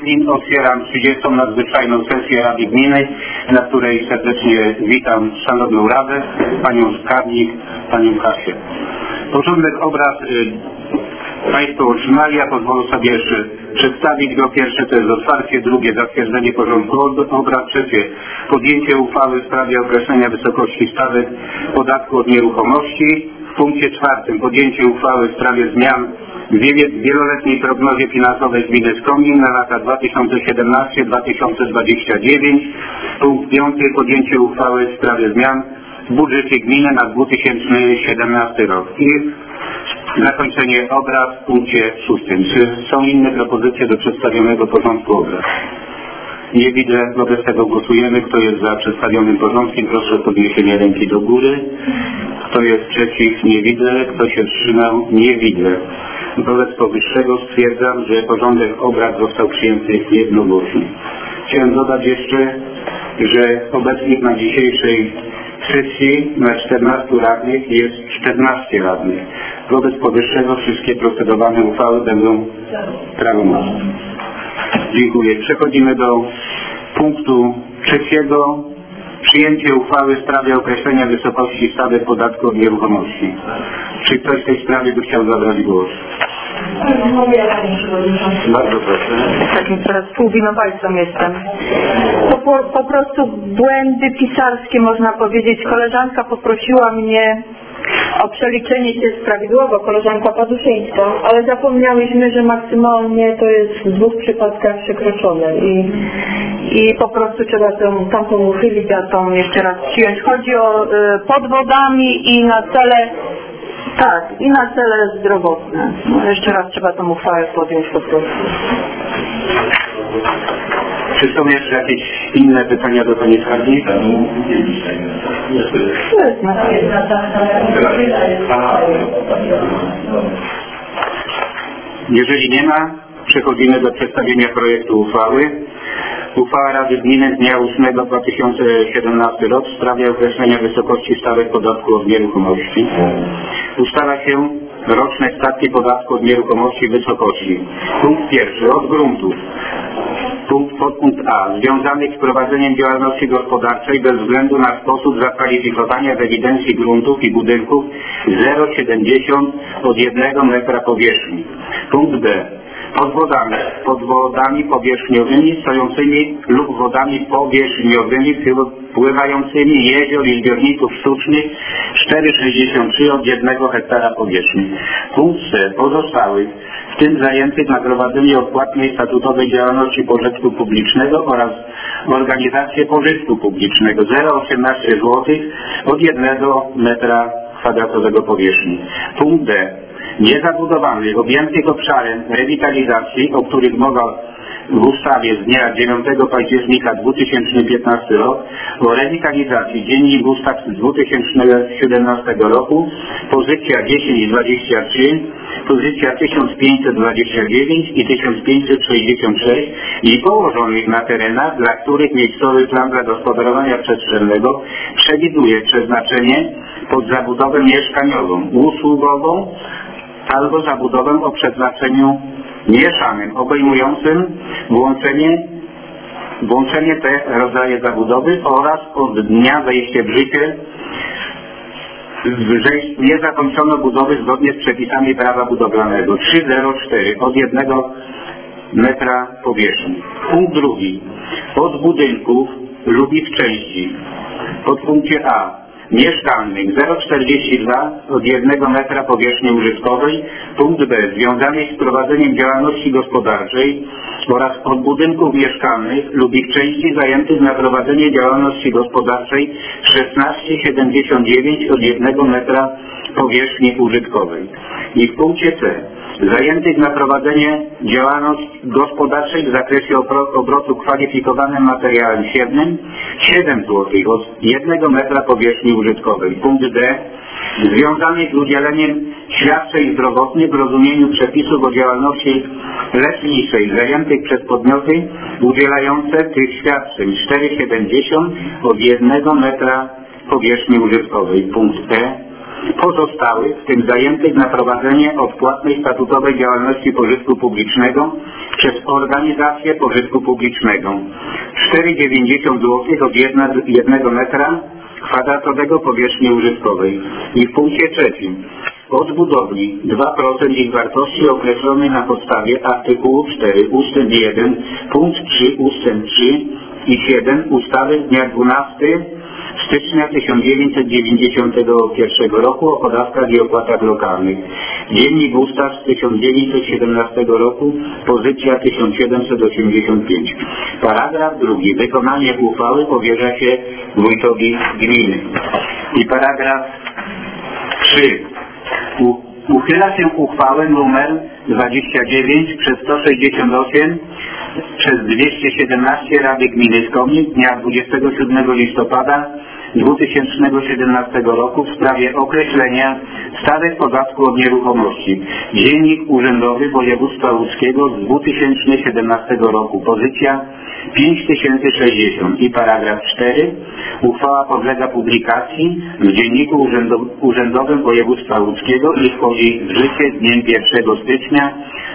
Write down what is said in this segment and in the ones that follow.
Gmin otwieram 30. nadzwyczajną sesję Rady Gminy, na której serdecznie witam Szanowną Radę, Panią Skarbnik, Panią Kasię. Porządek obrad Państwo otrzymali, ja pozwolę sobie jeszcze przedstawić go. Pierwsze to jest otwarcie, drugie zatwierdzenie porządku obrad, trzecie podjęcie uchwały w sprawie określenia wysokości stawek podatku od nieruchomości. W punkcie czwartym podjęcie uchwały w sprawie zmian w wieloletniej prognozie finansowej gminy Skomin na lata 2017-2029. Punkt piąty podjęcie uchwały w sprawie zmian w budżecie gminy na 2017 rok. I zakończenie obrad w punkcie szóstym. Czy są inne propozycje do przedstawionego porządku obrad? Nie widzę, wobec tego głosujemy. Kto jest za przedstawionym porządkiem, proszę o podniesienie ręki do góry. Kto jest przeciw? Nie widzę. Kto się wstrzymał? Nie widzę. Wobec powyższego stwierdzam, że porządek obrad został przyjęty jednogłośnie. Chciałem dodać jeszcze, że obecnych na dzisiejszej sesji na 14 radnych jest 14 radnych. Wobec powyższego wszystkie procedowane uchwały będą prawomocne. Dziękuję. Przechodzimy do punktu trzeciego. Przyjęcie uchwały w sprawie określenia wysokości stawek podatku od nieruchomości. Czy ktoś w tej sprawie by chciał zabrać głos? Bardzo proszę. Takim teraz współwinowajcą jestem. To po prostu błędy pisarskie, można powiedzieć. Koleżanka poprosiła mnie o przeliczenie się prawidłowo, koleżanka Paduszyńska, ale zapomniałyśmy, że maksymalnie to jest w 2 przypadkach przekroczone i po prostu trzeba tamtą uchylić, a tą jeszcze raz przyjąć. Chodzi o podwodami i na cele, tak, i na cele zdrowotne. No, jeszcze raz trzeba tą uchwałę podjąć po prostu. Czy są jeszcze jakieś inne pytania do Pani Skarbnika? Jeżeli nie ma, przechodzimy do przedstawienia projektu uchwały. Uchwała Rady Gminy z dnia 8/2017 rok w sprawie określenia wysokości stawek podatku od nieruchomości. Ustala się roczne stawki podatku od nieruchomości w wysokości. Punkt pierwszy. Od gruntów. Podpunkt A. Związanych z prowadzeniem działalności gospodarczej bez względu na sposób zakwalifikowania w ewidencji gruntów i budynków 0,70 od 1 metra powierzchni. Punkt B. Pod wodami powierzchniowymi stojącymi lub wodami powierzchniowymi pływającymi jezior i zbiorników sztucznych 4,63 od 1 hektara powierzchni. Punkt C. Pozostałych, w tym zajętych na prowadzenie odpłatnej statutowej działalności pożytku publicznego oraz organizacje pożytku publicznego 0,18 zł od 1 metra kwadratowego powierzchni. Punkt D. Niezabudowanych, objętych obszarem rewitalizacji, o których mowa w ustawie z dnia 9 października 2015 rok o rewitalizacji, Dziennik Ustaw z 2017 roku, pozycja 1023, pozycja 1529 i 1566 i położonych na terenach, dla których miejscowy plan zagospodarowania przestrzennego przewiduje przeznaczenie pod zabudowę mieszkaniową, usługową albo zabudowę o przeznaczeniu mieszanym, obejmującym włączenie te rodzaje zabudowy oraz od dnia wejścia w życie nie zakończono budowy zgodnie z przepisami prawa budowlanego 3,04 od 1 metra powierzchni. Punkt drugi. Od budynków lub ich części. Podpunkcie A. Mieszkalnych 0,42 od 1 metra powierzchni użytkowej. Punkt B. Związanych z prowadzeniem działalności gospodarczej oraz od budynków mieszkalnych lub ich części zajętych na prowadzenie działalności gospodarczej 16,79 od 1 metra powierzchni użytkowej. I w punkcie C. Zajętych na prowadzenie działalności gospodarczej w zakresie obrotu kwalifikowanym materiałem siewnym 7 zł od 1 metra powierzchni użytkowej. Punkt D. Związanych z udzieleniem świadczeń zdrowotnych w rozumieniu przepisów o działalności leczniczej zajętych przez podmioty udzielające tych świadczeń 4,70 od 1 metra powierzchni użytkowej. Punkt E. pozostałych, w tym zajętych na prowadzenie odpłatnej statutowej działalności pożytku publicznego przez organizację pożytku publicznego 4,90 zł od 1 metra kwadratowego powierzchni użytkowej. I w punkcie trzecim od budowli 2% ich wartości określonej na podstawie artykułu 4 ustęp 1 punkt 3 ustęp 3 i 7 ustawy z dnia 12 stycznia 1991 roku o podatkach i opłatach lokalnych. Dziennik Ustaw z 1917 roku, pozycja 1785. Paragraf drugi. Wykonanie uchwały powierza się wójtowi gminy. I paragraf 3. Uchyla się uchwałę nr 29 przez 168 przez 217 Rady Gminy Skomin dnia 27 listopada 2017 roku w sprawie określenia stawek podatku od nieruchomości. Dziennik Urzędowy Województwa Łódzkiego z 2017 roku, pozycja 5060. I paragraf 4. Uchwała podlega publikacji w Dzienniku Urzędowym Województwa Łódzkiego i wchodzi w życie z dniem 1 stycznia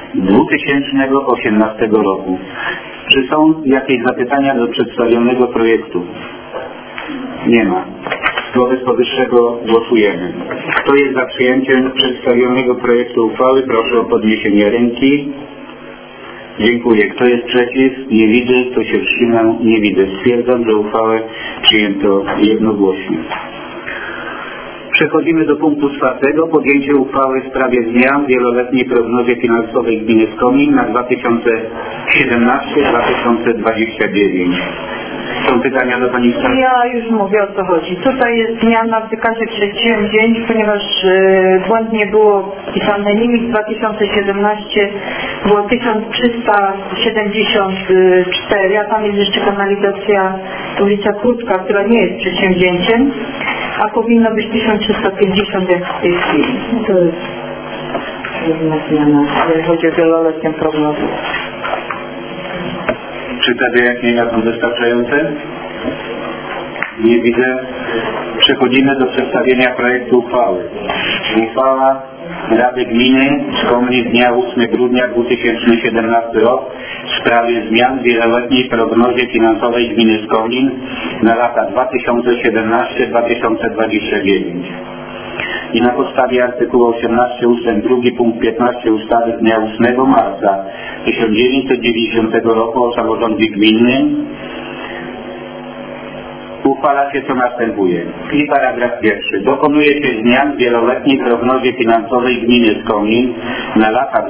2018 roku. Czy są jakieś zapytania do przedstawionego projektu? Nie ma. Wobec powyższego głosujemy. Kto jest za przyjęciem przedstawionego projektu uchwały? Proszę o podniesienie ręki. Dziękuję. Kto jest przeciw? Nie widzę. Kto się wstrzymał? Nie widzę. Stwierdzam, że uchwałę przyjęto jednogłośnie. Przechodzimy do punktu 4. Podjęcie uchwały w sprawie zmian w wieloletniej prognozie finansowej gminy Skomin na 2017-2029. Są pytania do Pani Starostki? Ja już mówię, o co chodzi. Tutaj jest zmiana w wykazie przedsięwzięć, ponieważ błędnie było wpisane limit 2017 było 1374, a tam jest jeszcze kanalizacja ulica Krótka, która nie jest przedsięwzięciem, a powinno być 1350 jak w tej chwili. To jest jedna zmiana, jeżeli chodzi o wieloletnią prognozę. Czy te wyjaśnienia są wystarczające? Nie widzę. Przechodzimy do przedstawienia projektu uchwały. Uchwała Rady Gminy Skomin z dnia 8 grudnia 2017 rok w sprawie zmian w wieloletniej prognozie finansowej gminy Skomin na lata 2017-2029. I na podstawie artykułu 18 ust. 2 punkt 15 ustawy z dnia 8 marca 1990 roku o samorządzie gminnym uchwala się co następuje. I paragraf 1. Dokonuje się zmian w wieloletniej prognozie finansowej gminy Skomin na lata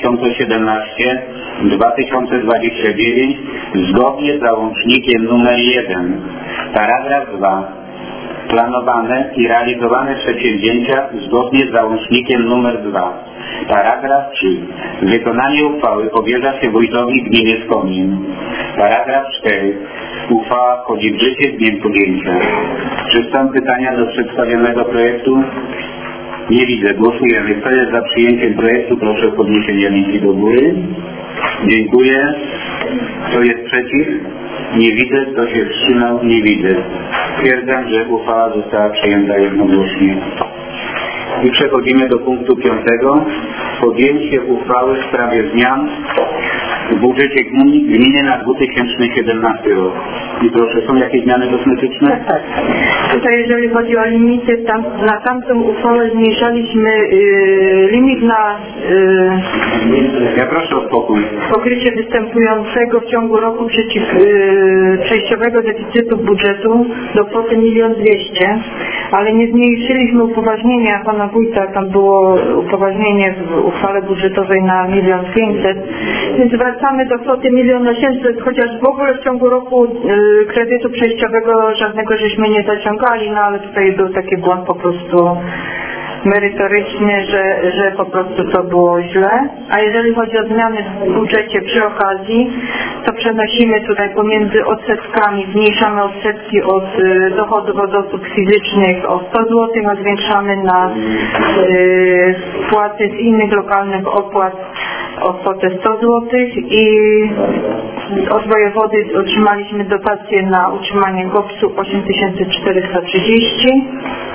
2017-2029 zgodnie z załącznikiem nr 1. Paragraf 2. Planowane i realizowane przedsięwzięcia zgodnie z załącznikiem nr 2. Paragraf 3. Wykonanie uchwały powierza się wójtowi gminy Skomin. Paragraf 4. Uchwała wchodzi w życie z dniem podjęcia. Czy są pytania do przedstawionego projektu? Nie widzę. Głosujemy. Kto jest za przyjęciem projektu? Proszę o podniesienie ręki do góry. Dziękuję. Kto jest przeciw? Nie widzę. Kto się wstrzymał? Nie widzę. Stwierdzam, że uchwała została przyjęta jednogłośnie. I przechodzimy do punktu 5. Podjęcie uchwały w sprawie zmian w budżecie gminy na 2017 rok. I proszę, są jakieś zmiany kosmetyczne? Tak. Tutaj jeżeli chodzi o limity, na tamtą uchwałę zmniejszaliśmy limit na Ja proszę o spokój. pokrycie występującego w ciągu roku przejściowego deficytu budżetu do kwoty 1 200 000, ale nie zmniejszyliśmy upoważnienia pana wójta, tam było upoważnienie w uchwale budżetowej na 1 500 000, więc wracamy do kwoty 1 800 000, chociaż w ogóle w ciągu roku kredytu przejściowego żadnego żeśmy nie zaciągali, no ale tutaj był taki błąd po prostu merytoryczny, że po prostu to było źle. A jeżeli chodzi o zmiany w budżecie przy okazji, to przenosimy tutaj pomiędzy odsetkami, zmniejszamy odsetki od dochodów od osób fizycznych o 100 zł, a zwiększamy na wpłaty z innych lokalnych opłat o kwotę 100 zł i od wojewody otrzymaliśmy dotację na utrzymanie GOPS-u 8430.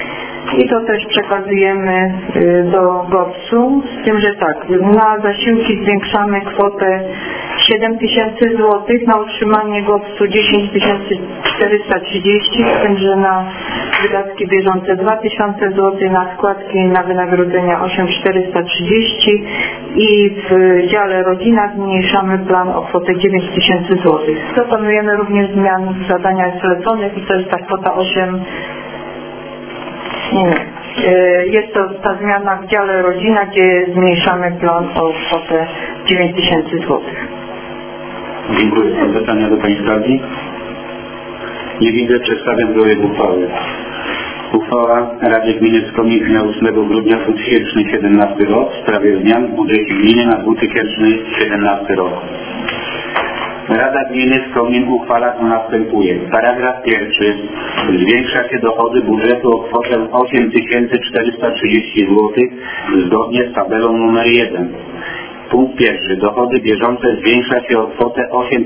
I to też przekazujemy do GOPS-u, z tym, że tak, na zasiłki zwiększamy kwotę 7 000 złotych, na utrzymanie GOPS-u 10 430, z tym, że na wydatki bieżące 2 000 złotych, na składki na wynagrodzenia 8 430 i w dziale rodzina zmniejszamy plan o kwotę 9 000 złotych. Dokonujemy również zmian w zadaniach zleconych i to jest ta kwota 8. Jest to ta zmiana w dziale rodzina, gdzie zmniejszamy plan o kwotę 9 000 złotych. Dziękuję. Są pytania do Pani Skarbnik? Nie widzę. Przedstawiam projekt uchwały. Uchwała Rady Gminy Skomin z dnia 8 grudnia 2017 rok w sprawie zmian w budżecie gminy na 2017 rok. Rada Gminy Skomin uchwala co następuje. Paragraf 1. Zwiększa się dochody budżetu o kwotę 8 430 zł zgodnie z tabelą nr 1. Punkt 1. Dochody bieżące zwiększa się o kwotę 8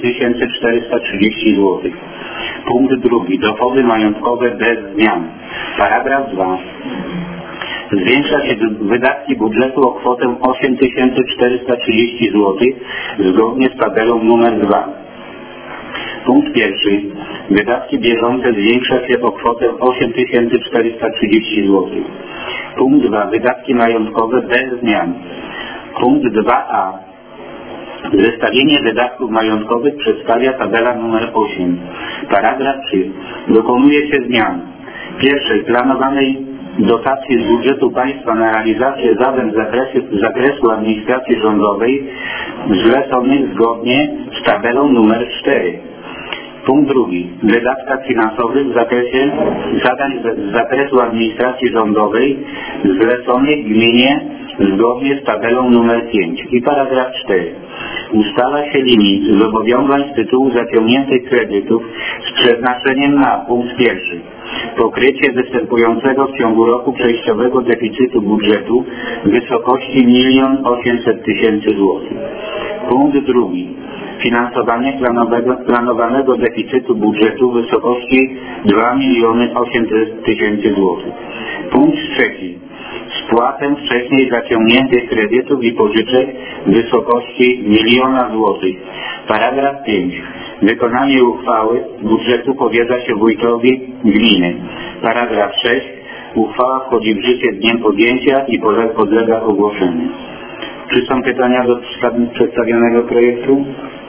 430 zł. Punkt 2. Dochody majątkowe bez zmian. Paragraf 2. Zwiększa się wydatki budżetu o kwotę 8 430 zł zgodnie z tabelą nr 2. Punkt 1. Wydatki bieżące zwiększa się o kwotę 8 430 zł. Punkt 2. Wydatki majątkowe bez zmian. Punkt 2a. Zestawienie wydatków majątkowych przedstawia tabela nr 8. Paragraf 3. Dokonuje się zmian. Pierwszej planowanej dotacji z budżetu państwa na realizację zadań z zakresu administracji rządowej zleconych zgodnie z tabelą nr 4. Punkt 2. W wydatkach finansowych w zakresie zadań z zakresu administracji rządowej zleconych gminie zgodnie z tabelą nr 5. I paragraf 4. Ustala się limit zobowiązań z tytułu zaciągniętych kredytów z przeznaczeniem na punkt 1. Pokrycie występującego w ciągu roku przejściowego deficytu budżetu w wysokości 1 800 000 zł. Punkt 2. Finansowanie planowanego deficytu budżetu w wysokości 2 800 000 zł. Punkt 3. Spłatę wcześniej zaciągniętych kredytów i pożyczek w wysokości 1 000 000 zł. Paragraf 5. Wykonanie uchwały budżetu powierza się wójtowi gminy. Paragraf 6. Uchwała wchodzi w życie z dniem podjęcia i podlega ogłoszeniu. Czy są pytania do przedstawionego projektu?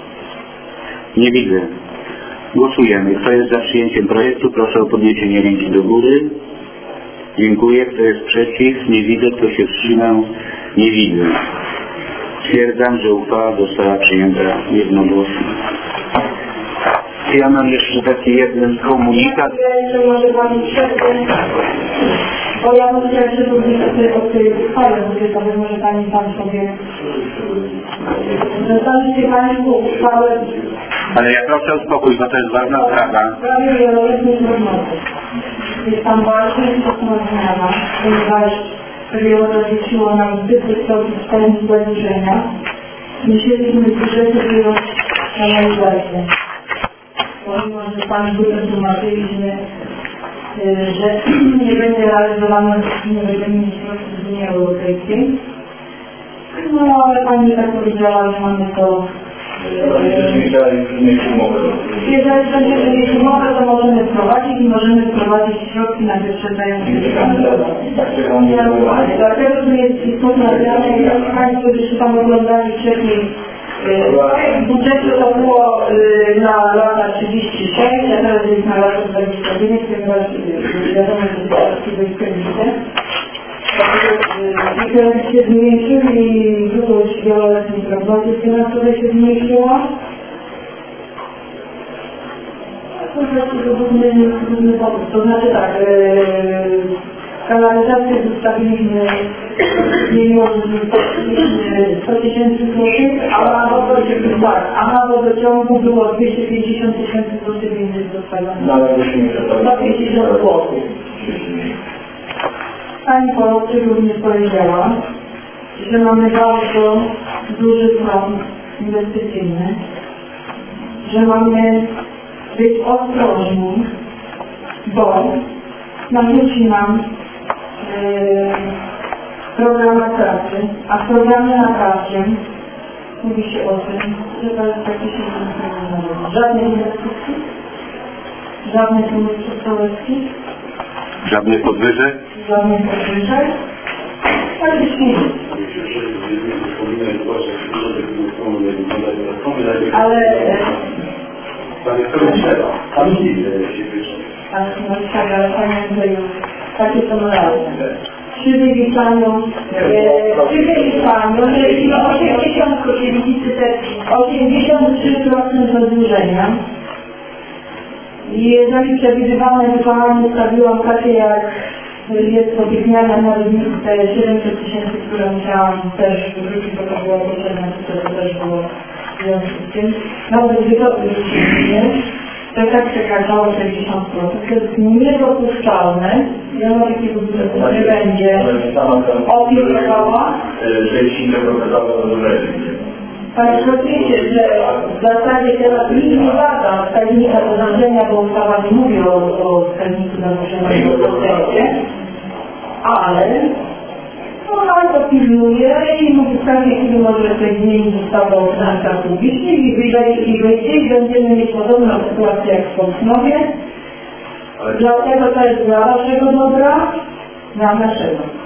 Nie widzę. Głosujemy. Kto jest za przyjęciem projektu? Proszę o podniesienie ręki do góry. Dziękuję. Kto jest przeciw? Nie widzę. Kto się wstrzymał? Nie widzę. Stwierdzam, że uchwała została przyjęta jednogłośnie. Ja mam jeszcze taki jeden komunikat. Jeszcze może Pani przerwę, bo ja myślę, że również o tej uchwale budżetowej może Pani Pan sobie zostawicie Państwu uchwałę. Ale ja proszę o spokój, bo to jest ważna sprawa. Sprawie wieloletniej prognozy. Jest tam bardzo istotna zmiana, ponieważ PGO zarzuciło nam zbyt wysoki wstęp zadłużenia. Musieliśmy z budżetu wyjąć analizację. Pomimo, że Pan Wójt tłumaczyliśmy, że nie będzie realizowane, nie będziemy mieć środków z Unii Europejskiej. No ale Pani tak powiedziała, że mamy to... Jeżeli będziemy mieć umowę, to możemy wprowadzić i możemy wprowadzić środki na wyprzedzające dlatego to jest istotna zmiana i Państwo już tam oglądali wcześniej. W budżecie to było na lata 36, a teraz jest na lata 29, ponieważ wiadomo, że to jest kredyty. Dlatego się zmniejszyły i długość wieloletniej prognozy finansowej się zmniejszyła. Po prostu to główny powód. To znaczy tak, kanalizację zostawiliśmy zmieniło 100 000 złotych, a na wodociągu było 250 000 złotych więcej zostawione. 150 złotych. Pani Polowczyk również powiedziała, że mamy bardzo duży plan inwestycyjny, że mamy być ostrożni, bo narzuci nam program na pracy, a w programie na pracy mówi się o tym, że to jest praktycznie żadnych inwestycji, żadnych inwestycji sołeckich, Żadnych podwyżek? żadnych podwyżek, praktycznie nic. Ale ale Panie Andrzeju, takie są realne. Przy wyliczaniu, jeśli 83% zadłużenia, jeżeli przewidywane wykonanie stawiłam takie jak jest obiecniane na rynku te 700 000, które musiałam też wrócić, bo to było potrzebne, to też było w związku z tym. Nawet wysokie to tak przekraczało 60%. To jest niedopuszczalne. Ja mam takiego budżetu nie będzie opiekowała. Panie Przewodniczący, że w zasadzie teraz nikt nie bada wskaźnika zadłużenia, bo ustawa nie mówi o wskaźniku zadłużenia w procencie, ale on to pilnuje i mówi w każdej chwili może sobie zmienić ustawę o finansach publicznych i wyjdzie i będziemy mieć podobną sytuację jak w Polsnowie. Dlatego to jest dla waszego dobra, dla naszego.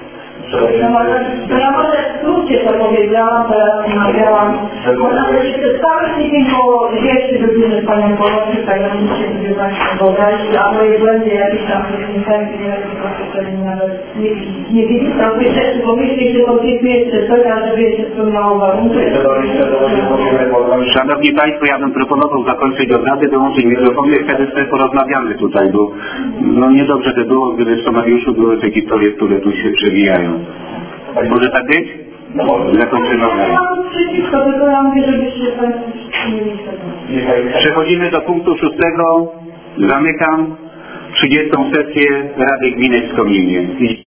Ja może w skrócie to powiedziałam, teraz nagrałam. Można też przez cały tydzień po wieści do Panią Polacy, tak jak musicie sobie Państwo wyobrazić, a moje błędy jakieś tam infekcje, jakieś nawet nie widzieć tam rzeczy, bo myśli, że konfliktuje jeszcze coś, a żeby jeszcze spełniało warunki. Szanowni Państwo, ja bym proponował zakończyć obrady, dołączyć mikrofony i wtedy sobie porozmawiamy tutaj, bo no niedobrze by było, gdyby w scenariuszu były te historie, które tu się przewijają. Może tak być? Zakończymy obrady. Przeciwko, tylko ja mówię, żebyście Państwo mieli świadomość. Przechodzimy do punktu 6. Zamykam 30. sesję Rady Gminy w Skomlinie.